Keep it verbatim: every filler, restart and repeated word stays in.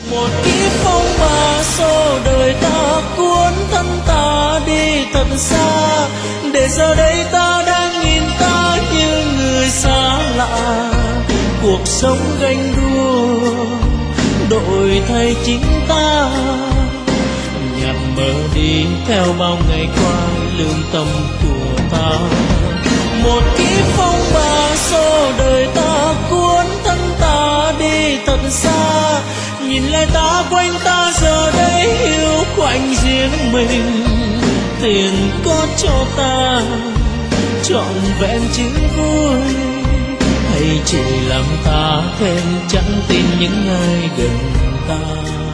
Một kiếp phong ba số đời ta cuốn thân ta đi thật xa, để giờ đây ta đang nhìn ta như người xa lạ. Cuộc sống ganh đua đổi thay chính ta, nhạt mờ đi theo bao ngày qua lương tâm của ta. Một kiếp phong ba số đời ta cuốn thân ta đi thật xa, nhìn lại ta quanh ta giờ đây hiu quạnh riêng mình. Tiền có cho ta trọn vẹn chứ vui, hay chỉ làm ta thêm chẳng tin những ai gần ta.